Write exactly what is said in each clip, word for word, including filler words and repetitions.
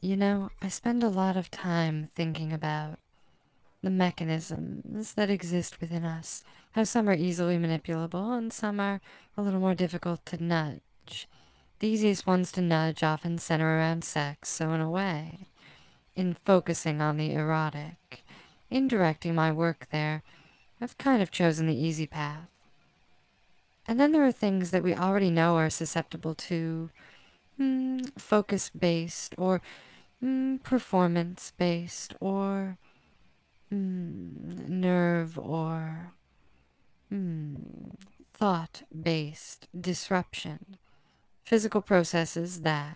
You know, I spend a lot of time thinking about the mechanisms that exist within us, how some are easily manipulable and some are a little more difficult to nudge. The easiest ones to nudge often center around sex, so in a way, in focusing on the erotic, in directing my work there, I've kind of chosen the easy path. And then there are things that we already know are susceptible to mm, focus based or mm, performance based or mm, nerve or mm, thought based disruption. Physical processes that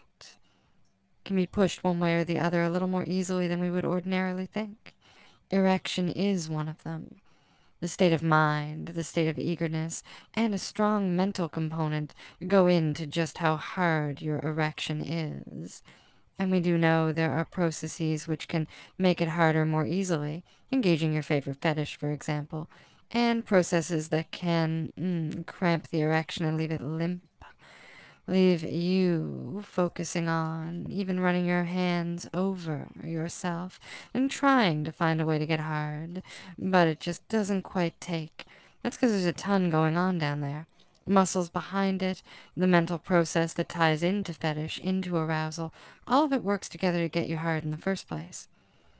can be pushed one way or the other a little more easily than we would ordinarily think. Erection is one of them. The state of mind, the state of eagerness, and a strong mental component go into just how hard your erection is. And we do know there are processes which can make it harder more easily, engaging your favorite fetish, for example, and processes that can mm, cramp the erection and leave it limp. Leave you focusing on even running your hands over yourself and trying to find a way to get hard, but it just doesn't quite take. That's because there's a ton going on down there. Muscles behind it, the mental process that ties into fetish, into arousal, all of it works together to get you hard in the first place.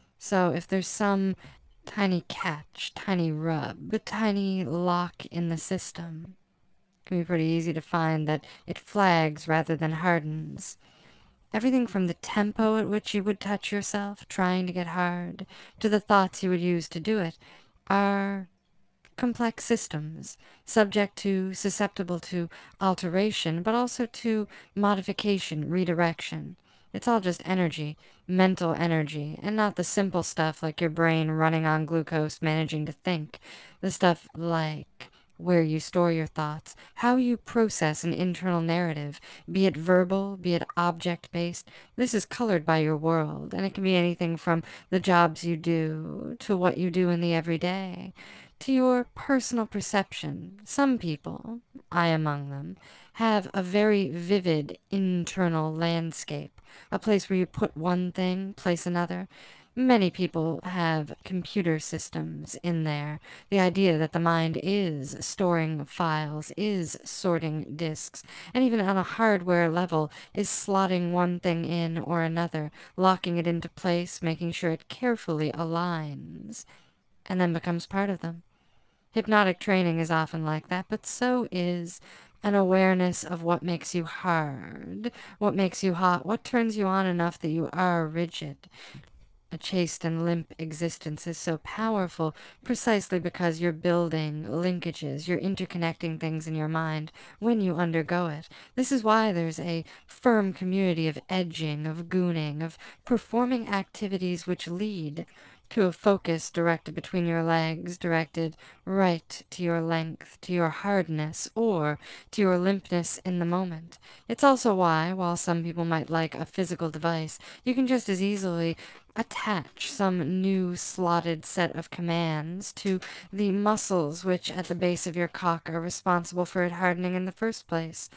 So if there's some tiny catch, tiny rub, tiny lock in the system, can be pretty easy to find that it flags rather than hardens. Everything from the tempo at which you would touch yourself, trying to get hard, to the thoughts you would use to do it, are complex systems, subject to, susceptible to alteration, but also to modification, redirection. It's all just energy, mental energy, and not the simple stuff like your brain running on glucose managing to think. The stuff like where you store your thoughts, how you process an internal narrative, be it verbal, be it object based. This is colored by your world, and it can be anything from the jobs you do to what you do in the everyday to your personal perception. Some people, I among them, have a very vivid internal landscape, a place where you put one thing, place another. Many people have computer systems in there. The idea that the mind is storing files, is sorting disks, and even on a hardware level is slotting one thing in or another, locking it into place, making sure it carefully aligns, and then becomes part of them. Hypnotic training is often like that, but so is an awareness of what makes you hard, what makes you hot, what turns you on enough that you are rigid. A chaste and limp existence is so powerful precisely because you're building linkages, you're interconnecting things in your mind when you undergo it. This is why there's a firm community of edging, of gooning, of performing activities which lead to a focus directed between your legs, directed right to your length, to your hardness, or to your limpness in the moment. It's also why, while some people might like a physical device, you can just as easily attach some new slotted set of commands to the muscles which at the base of your cock are responsible for it hardening in the first place,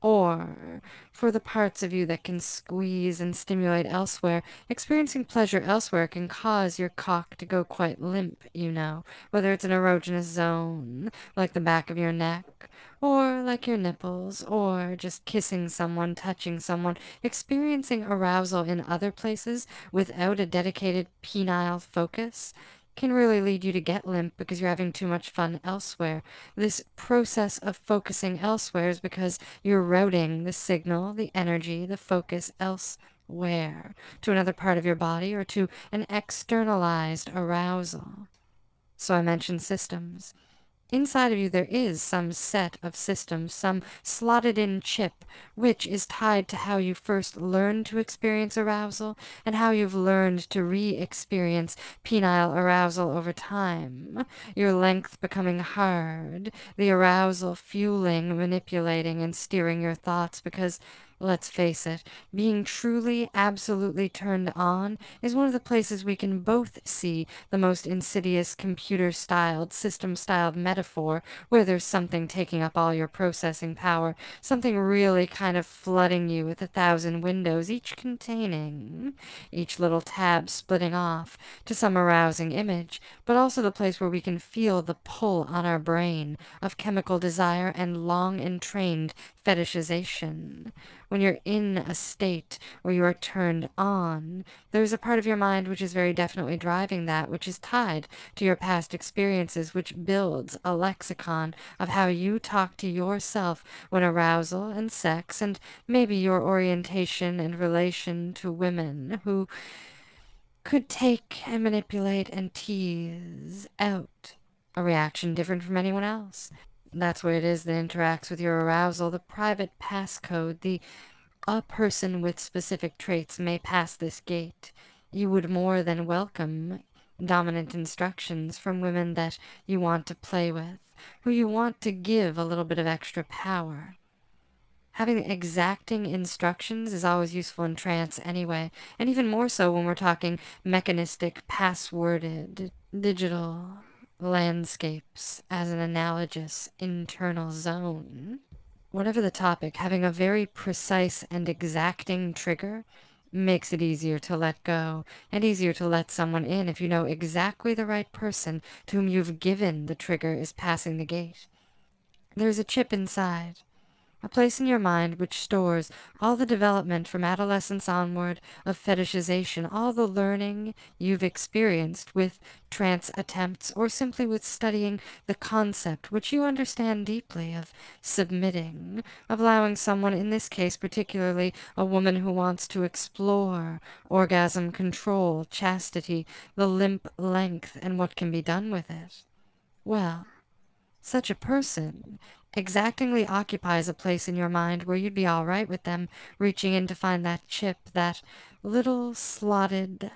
or for the parts of you that can squeeze and stimulate elsewhere. Experiencing pleasure elsewhere can cause your cock to go quite limp, you know, whether it's an erogenous zone, like the back of your neck, or like your nipples, or just kissing someone, touching someone, experiencing arousal in other places without a dedicated penile focus can really lead you to get limp because you're having too much fun elsewhere. This process of focusing elsewhere is because you're routing the signal, the energy, the focus elsewhere to another part of your body or to an externalized arousal. So I mentioned systems. Inside of you, there is some set of systems, some slotted in chip, which is tied to how you first learned to experience arousal and how you've learned to re experience penile arousal over time. Your length becoming hard, the arousal fueling, manipulating, and steering your thoughts because Let's face it, being truly, absolutely turned on is one of the places we can both see the most insidious computer-styled, system-styled metaphor where there's something taking up all your processing power, something really kind of flooding you with a thousand windows, each containing, each little tab splitting off to some arousing image, but also the place where we can feel the pull on our brain of chemical desire and long entrained fetishization. When you're in a state where you are turned on, there's a part of your mind which is very definitely driving that, which is tied to your past experiences, which builds a lexicon of how you talk to yourself when arousal and sex, and maybe your orientation and relation to women who could take and manipulate and tease out a reaction different from anyone else. That's what it is that interacts with your arousal, the private passcode, the a person with specific traits may pass this gate. You would more than welcome dominant instructions from women that you want to play with, who you want to give a little bit of extra power. Having exacting instructions is always useful in trance anyway, and even more so when we're talking mechanistic, passworded, digital landscapes as an analogous internal zone. Whatever the topic, having a very precise and exacting trigger makes it easier to let go and easier to let someone in if you know exactly the right person to whom you've given the trigger is passing the gate. There's a chip inside, a place in your mind which stores all the development from adolescence onward of fetishization, all the learning you've experienced with trance attempts or simply with studying the concept, which you understand deeply, of submitting, of allowing someone, in this case particularly a woman who wants to explore orgasm control, chastity, the limp length, and what can be done with it. Well, such a person exactingly occupies a place in your mind where you'd be all right with them reaching in to find that chip, that little slotted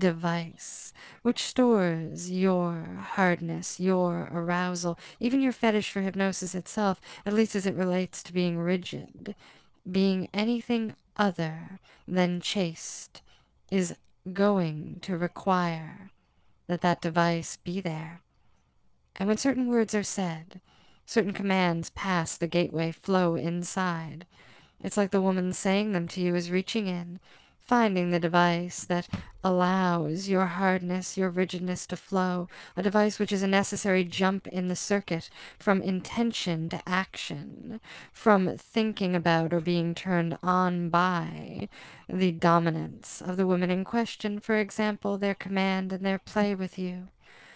device, which stores your hardness, your arousal, even your fetish for hypnosis itself, at least as it relates to being rigid. Being anything other than chaste is going to require that that device be there. And when certain words are said, certain commands pass the gateway, flow inside. It's like the woman saying them to you is reaching in, finding the device that allows your hardness, your rigidness to flow, a device which is a necessary jump in the circuit from intention to action, from thinking about or being turned on by the dominance of the woman in question, for example, their command and their play with you,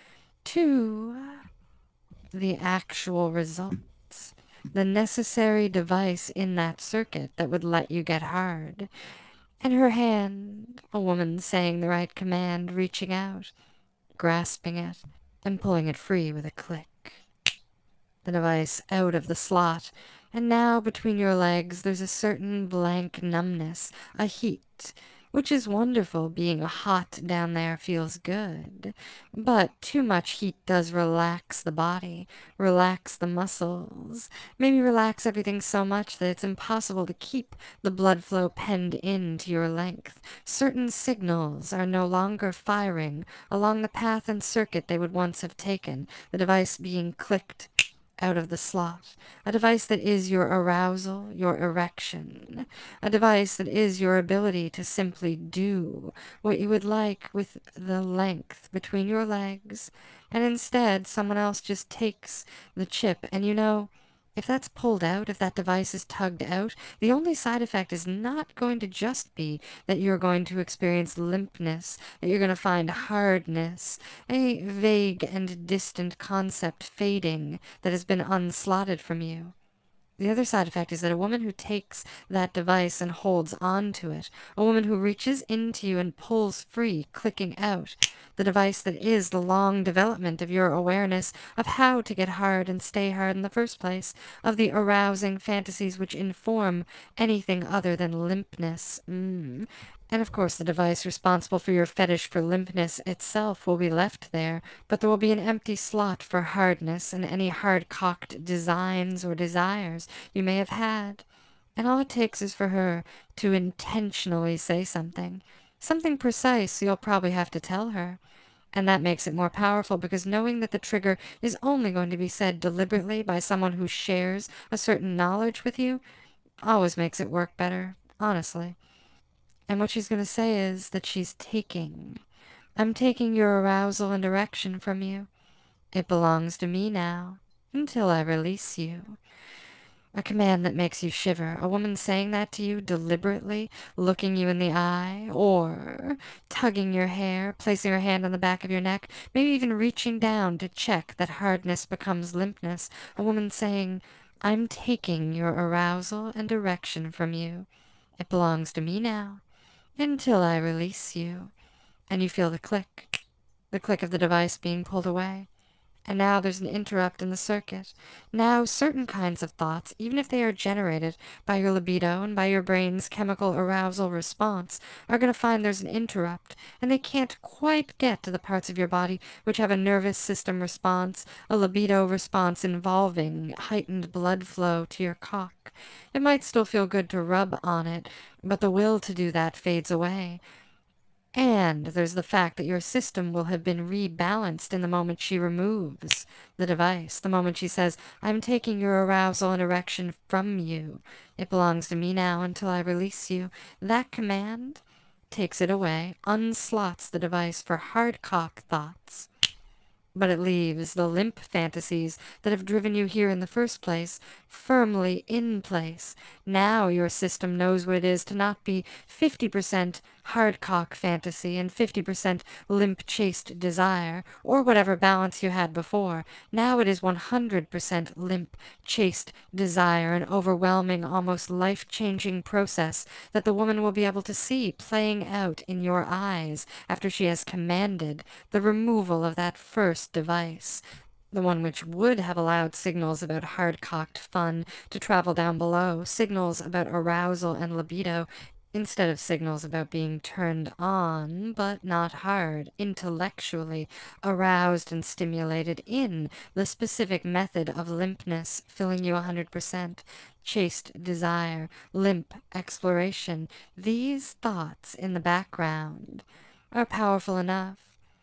to the actual results, the necessary device in that circuit that would let you get hard. And her hand, a woman saying the right command, reaching out, grasping it, and pulling it free with a click. The device out of the slot, and now between your legs there's a certain blank numbness, a heat, which is wonderful. Being hot down there feels good, but too much heat does relax the body, relax the muscles, maybe relax everything so much that it's impossible to keep the blood flow penned in to your length. Certain signals are no longer firing along the path and circuit they would once have taken, the device being clicked out of the slot, a device that is your arousal, your erection, a device that is your ability to simply do what you would like with the length between your legs, and instead someone else just takes the chip, and you know, if that's pulled out, if that device is tugged out, the only side effect is not going to just be that you're going to experience limpness, that you're going to find hardness, a vague and distant concept fading that has been unslotted from you. The other side effect is that a woman who takes that device and holds on to it, a woman who reaches into you and pulls free, clicking out, the device that is the long development of your awareness of how to get hard and stay hard in the first place, of the arousing fantasies which inform anything other than limpness. Mm. And of course the device responsible for your fetish for limpness itself will be left there, but there will be an empty slot for hardness and any hard-cocked designs or desires you may have had. And all it takes is for her to intentionally say something, something precise you'll probably have to tell her. And that makes it more powerful because knowing that the trigger is only going to be said deliberately by someone who shares a certain knowledge with you always makes it work better, honestly. And what she's going to say is that she's taking. I'm taking your arousal and erection from you. It belongs to me now, until I release you. A command that makes you shiver. A woman saying that to you deliberately, looking you in the eye, or tugging your hair, placing her hand on the back of your neck, maybe even reaching down to check that hardness becomes limpness. A woman saying, I'm taking your arousal and erection from you. It belongs to me now, until I release you. And you feel the click, the click of the device being pulled away. And now there's an interrupt in the circuit. Now certain kinds of thoughts, even if they are generated by your libido and by your brain's chemical arousal response, are going to find there's an interrupt, and they can't quite get to the parts of your body which have a nervous system response, a libido response involving heightened blood flow to your cock. It might still feel good to rub on it, but the will to do that fades away. And there's the fact that your system will have been rebalanced in the moment she removes the device, the moment she says, I'm taking your arousal and erection from you. It belongs to me now until I release you. That command takes it away, unslots the device for hard cock thoughts. But it leaves the limp fantasies that have driven you here in the first place firmly in place. Now your system knows what it is to not be fifty percent hardcock fantasy and fifty percent limp chaste desire, or whatever balance you had before. Now it is one hundred percent limp chaste desire, an overwhelming, almost life-changing process that the woman will be able to see playing out in your eyes after she has commanded the removal of that first device, the one which would have allowed signals about hard-cocked fun to travel down below, signals about arousal and libido, instead of signals about being turned on, but not hard, intellectually aroused and stimulated in the specific method of limpness, filling you one hundred percent, chaste desire, limp exploration. These thoughts in the background are powerful enough.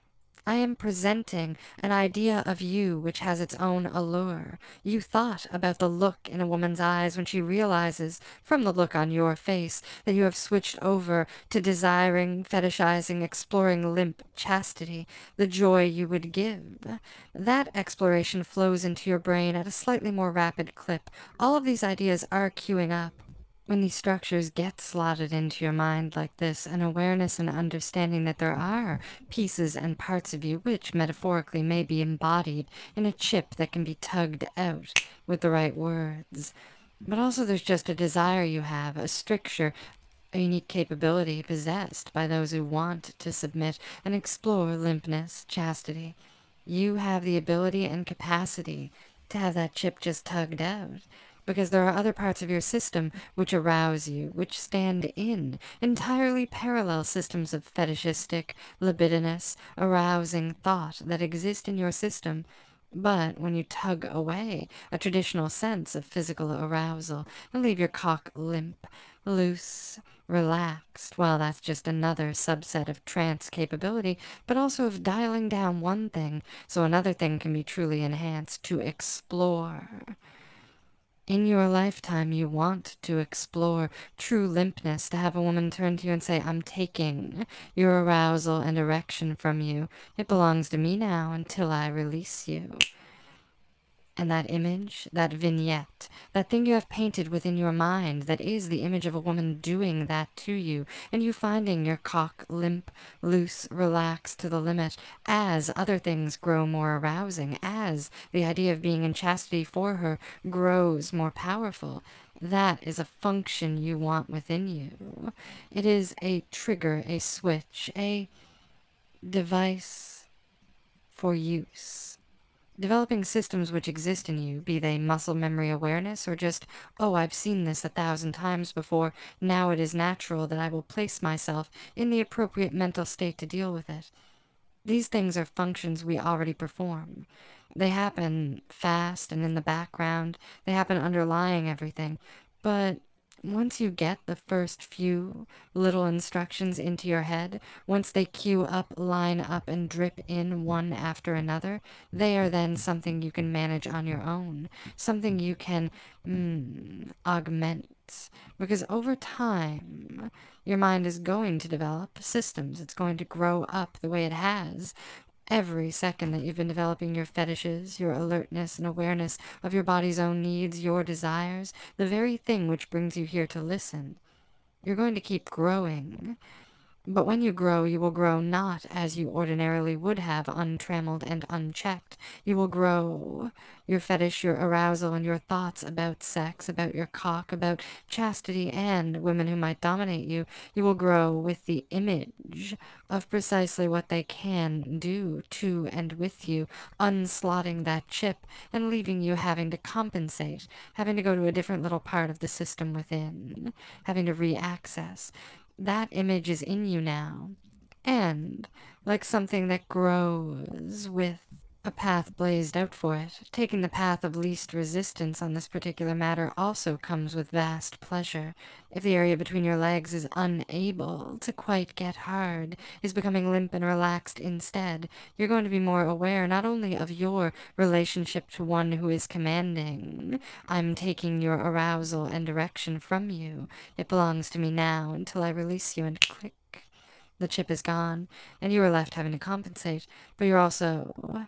I am presenting an idea of you which has its own allure. You thought about the look in a woman's eyes when she realizes, from the look on your face, that you have switched over to desiring, fetishizing, exploring limp chastity, the joy you would give. That exploration flows into your brain at a slightly more rapid clip. All of these ideas are queuing up. When these structures get slotted into your mind like this, an awareness and understanding that there are pieces and parts of you which, metaphorically, may be embodied in a chip that can be tugged out with the right words. But also there's just a desire you have, a stricture, a unique capability possessed by those who want to submit and explore limpness, chastity. You have the ability and capacity to have that chip just tugged out, because there are other parts of your system which arouse you, which stand in entirely parallel systems of fetishistic, libidinous, arousing thought that exist in your system. But when you tug away a traditional sense of physical arousal and leave your cock limp, loose, relaxed, well, that's just another subset of trance capability, but also of dialing down one thing so another thing can be truly enhanced, to explore. In your lifetime, you want to explore true limpness, to have a woman turn to you and say, I'm taking your arousal and erection from you. It belongs to me now until I release you. And that image, that vignette, that thing you have painted within your mind that is the image of a woman doing that to you, and you finding your cock limp, loose, relaxed to the limit, as other things grow more arousing, as the idea of being in chastity for her grows more powerful. That is a function you want within you. It is a trigger, a switch, a device for use. Developing systems which exist in you, be they muscle memory awareness or just, oh, I've seen this a thousand times before, now it is natural that I will place myself in the appropriate mental state to deal with it. These things are functions we already perform. They happen fast and in the background. They happen underlying everything. But Once you get the first few little instructions into your head, once they queue up, line up, and drip in one after another, they are then something you can manage on your own, something you can mm, augment. Because over time, your mind is going to develop systems. It's going to grow up the way it has every second that you've been developing your fetishes, your alertness and awareness of your body's own needs, your desires, the very thing which brings you here to listen. You're going to keep growing. But when you grow, you will grow not as you ordinarily would have, untrammeled and unchecked. You will grow your fetish, your arousal, and your thoughts about sex, about your cock, about chastity, and women who might dominate you. You will grow with the image of precisely what they can do to and with you, unslotting that chip and leaving you having to compensate, having to go to a different little part of the system within, having to re-access. That image is in you now, and like something that grows with a path blazed out for it, taking the path of least resistance on this particular matter also comes with vast pleasure. If the area between your legs is unable to quite get hard, is becoming limp and relaxed instead, you're going to be more aware not only of your relationship to one who is commanding, I'm taking your arousal and direction from you. It belongs to me now until I release you, and click. The chip is gone, and you are left having to compensate, but you're also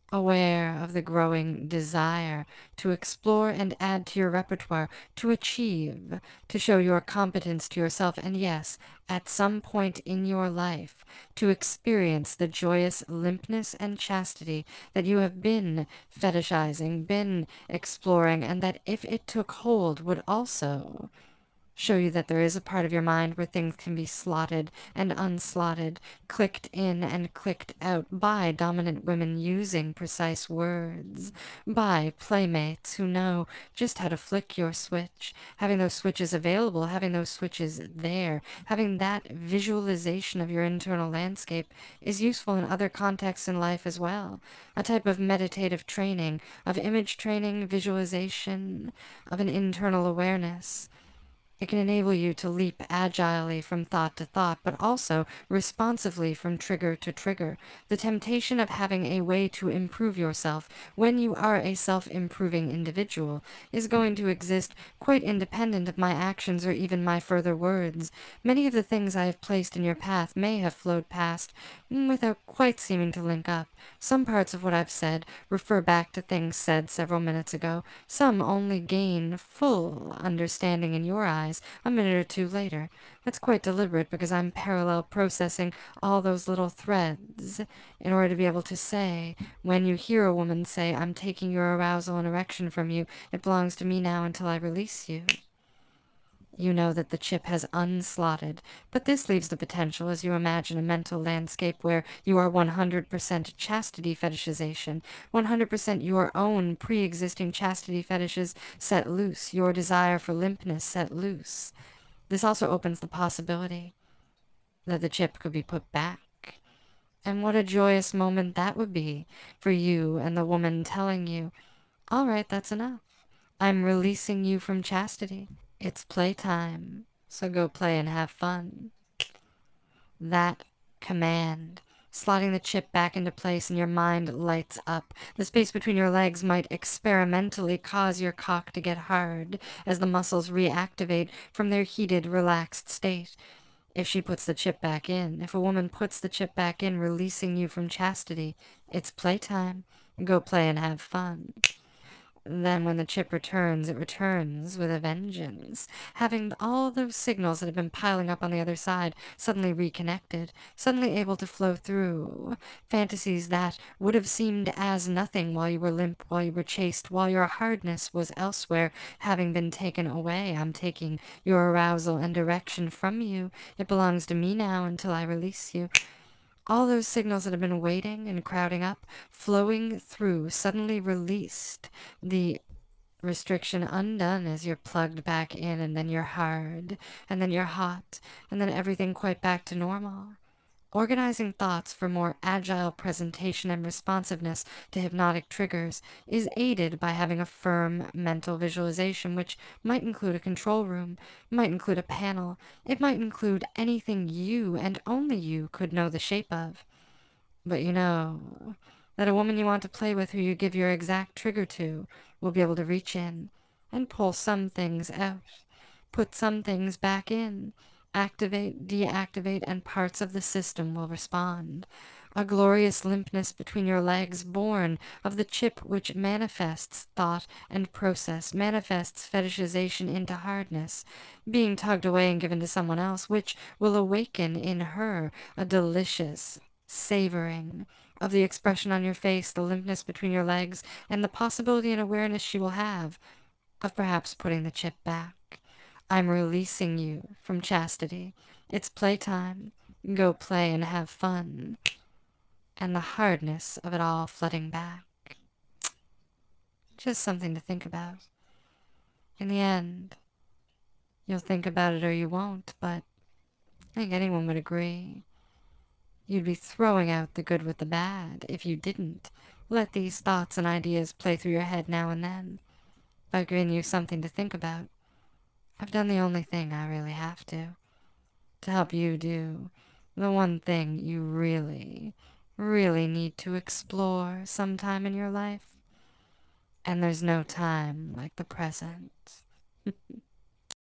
aware of the growing desire to explore and add to your repertoire, to achieve, to show your competence to yourself, and yes, at some point in your life, to experience the joyous limpness and chastity that you have been fetishizing, been exploring, and that if it took hold would also show you that there is a part of your mind where things can be slotted and unslotted, clicked in and clicked out by dominant women using precise words, by playmates who know just how to flick your switch, having those switches available, having those switches there, having that visualization of your internal landscape is useful in other contexts in life as well. A type of meditative training, of image training, visualization, of an internal awareness. It can enable you to leap agilely from thought to thought, but also responsively from trigger to trigger. The temptation of having a way to improve yourself when you are a self-improving individual is going to exist quite independent of my actions or even my further words. Many of the things I have placed in your path may have flowed past without quite seeming to link up. Some parts of what I've said refer back to things said several minutes ago. Some only gain full understanding in your eyes a minute or two later. That's quite deliberate because I'm parallel processing all those little threads in order to be able to say, when you hear a woman say, I'm taking your arousal and erection from you, it belongs to me now until I release you. You know that the chip has unslotted, but this leaves the potential as you imagine a mental landscape where you are one hundred percent chastity fetishization, one hundred percent your own pre-existing chastity fetishes set loose, your desire for limpness set loose. This also opens the possibility that the chip could be put back. And what a joyous moment that would be for you and the woman telling you, all right, that's enough. I'm releasing you from chastity. It's playtime, so go play and have fun. That command, slotting the chip back into place and your mind lights up. The space between your legs might experimentally cause your cock to get hard as the muscles reactivate from their heated, relaxed state. If she puts the chip back in, if a woman puts the chip back in, releasing you from chastity, it's playtime. Go play and have fun. Then when the chip returns, it returns with a vengeance, having all those signals that have been piling up on the other side suddenly reconnected, suddenly able to flow through. Fantasies that would have seemed as nothing while you were limp, while you were chaste, while your hardness was elsewhere, having been taken away. I'm taking your arousal and direction from you. It belongs to me now until I release you. All those signals that have been waiting and crowding up, flowing through, suddenly released. The restriction undone as you're plugged back in, and then you're hard, and then you're hot, and then everything quite back to normal. Organizing thoughts for more agile presentation and responsiveness to hypnotic triggers is aided by having a firm mental visualization, which might include a control room, might include a panel, it might include anything you and only you could know the shape of. But you know that a woman you want to play with, who you give your exact trigger to, will be able to reach in and pull some things out, put some things back in, activate, deactivate, and parts of the system will respond. A glorious limpness between your legs, born of the chip which manifests thought and process, manifests fetishization into hardness, being tugged away and given to someone else, which will awaken in her a delicious savoring of the expression on your face, the limpness between your legs, and the possibility and awareness she will have of perhaps putting the chip back. I'm releasing you from chastity. It's playtime. Go play and have fun. And the hardness of it all flooding back. Just something to think about. In the end, you'll think about it or you won't, but I think anyone would agree. You'd be throwing out the good with the bad if you didn't let these thoughts and ideas play through your head now and then, by giving you something to think about. I've done the only thing I really have to, to help you do the one thing you really, really need to explore sometime in your life. And there's no time like the present.